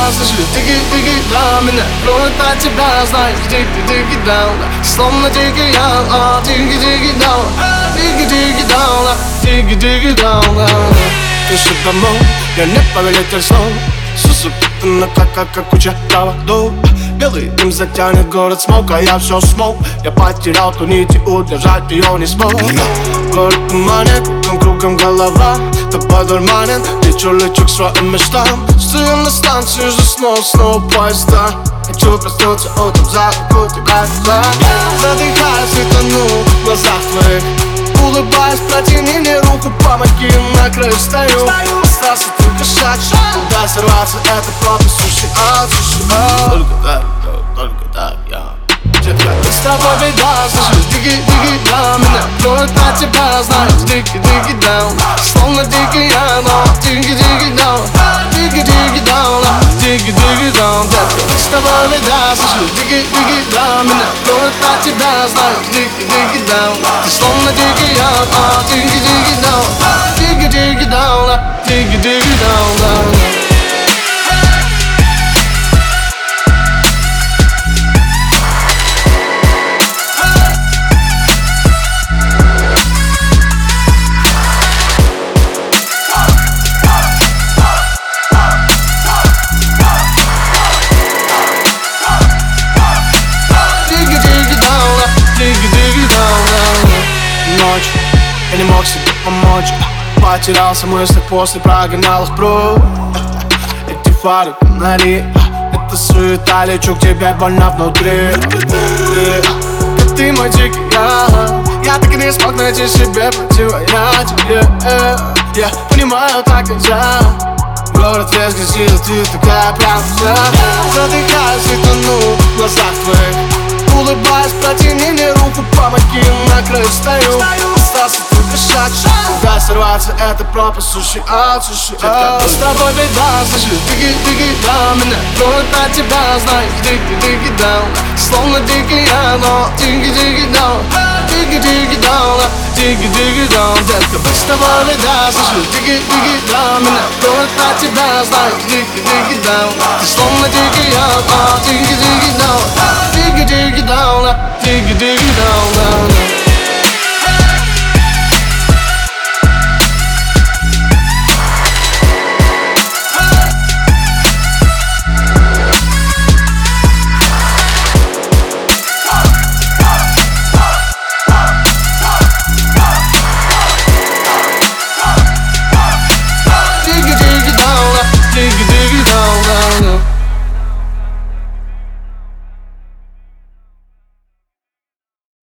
слышу, диги даун. Меня кроет от тебя, знаешь, диги даун. Словно диги даун, диги даун. Диги даун. Пиши домой, я не повелитель снов. Сусупитана, как куча проводов. Белый дым затянет город смог, а я все смог. Я потерял ту нить и удержать ее не смог. Город туманен, кругом голова. Тобой дурманен, лечу к своим мечтам. Стою на станции, уже снова поезда. Хочу проснуться утром за руку тебя. Задыхаюсь и тону в глазах твоих. Улыбаясь, протяни мне руку, помоги, на краю стою. Остался только шаг, куда сорваться, это просто суши. Только так, я. С тобой беда, слышишь, диги даун. Меня кроет от тебя, знаешь, диги даун. Словно диги я, но диги даун. Диги даун, детка. С тобой беда, слышишь, диги даун. Меня кроет от тебя, знаешь, диги даун. Ты словно диги я, но диги даун. Диги даун. Ночь, я не мог себе помочь. Потерялся в мыслях после прогонял их прочь. Эти фары, фонари, это суета, лечу к тебе больно внутри. Ты мой дикий я так и не смог найти себе противоядие. Я понимаю, так нельзя. Город весь грязит, ты такая правда. Задыхаюсь и тону в глазах твоих. Улыбаясь, протяни мне руку, помоги, на краю стою. Остался только шаг, куда сорваться, это пропасть, суши. С тобой беда, слышишь, диги даун. Меня кроет от тебя, знаешь, диги даун. Словно диги я, но диги даун. Диги даун, детка. С тобой беда, слышишь, диги даун. Меня кроет от тебя, знаешь, диги даун. Ты словно диги я, но диги даун. Dig it down.